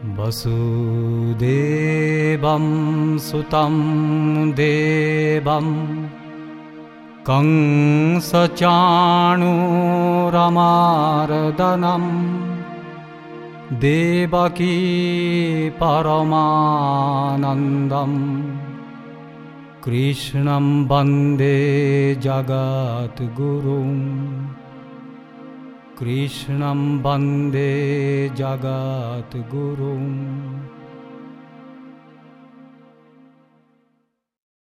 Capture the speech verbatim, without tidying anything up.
वसुदेवं सुतं देवं कंसचाणूरमार्दनं देवकी परमानन्दं कृष्णं वन्दे जगद्गुरुं कृष्णं वन्दे जगद्गुरुम्।